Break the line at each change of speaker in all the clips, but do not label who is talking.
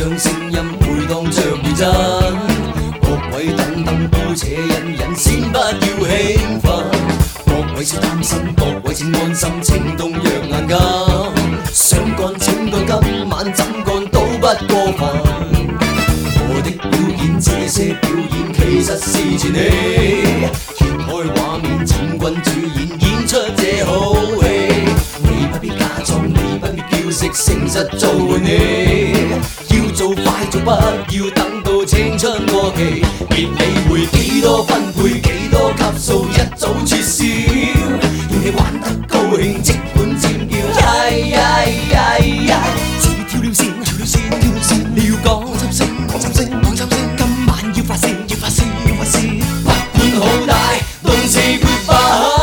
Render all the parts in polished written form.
將聲音配當着認真。各位等等姑且忍忍，先不要興奮。各位少擔心，各位請安心，請動若眼金。想幹請幹，今晚怎幹都不過分。我的表演，這些表演其實是前戲，揭開畫面，請君主演，演出這好戲。你不必假裝，你不必叫息，誠實做回你。要做快做，不要等到青春過期。別理會幾多分配，幾多級數，一早絕少。要你玩得高興，即管尖叫，只跳了線，跳了線，跳了線。你要講心聲，講心聲，講心聲。今晚要發泄，要發泄，要發泄。不管好大，動詞決敗。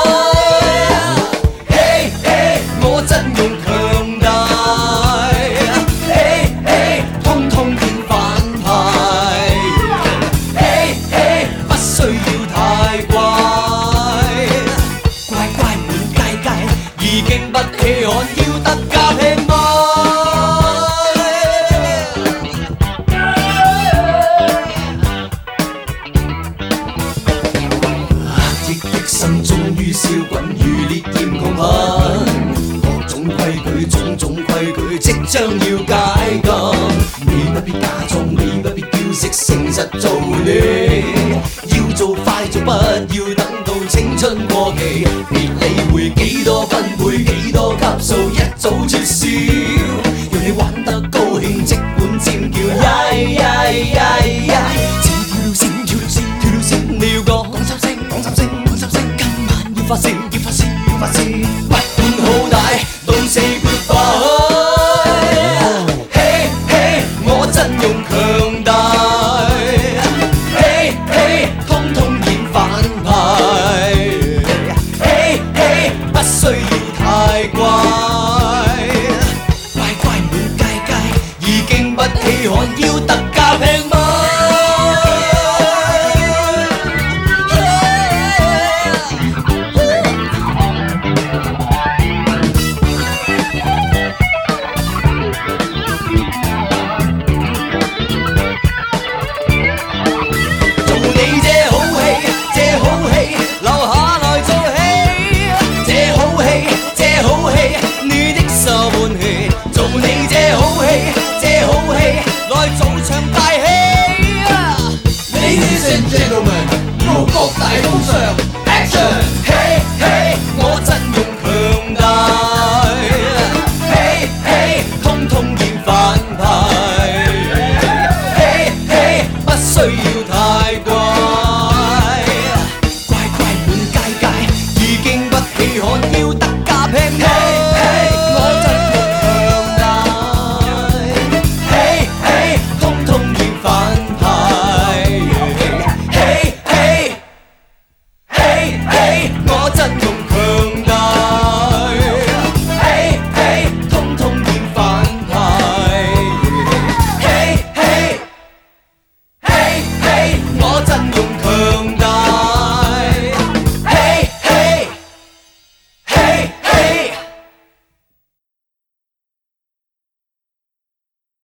嘿嘿，我陣容強大。嘿嘿，通通變反派。嘿嘿，不需要太怪。乖乖滿街街，已經不稀罕，要得價平賣。心終於燒滾，如烈焰狂噴。各種規矩，種種規矩，即將要解禁。你不必假裝，你不必嬌息，誠實做你。要做快做，不要等到青春過期。別理會幾多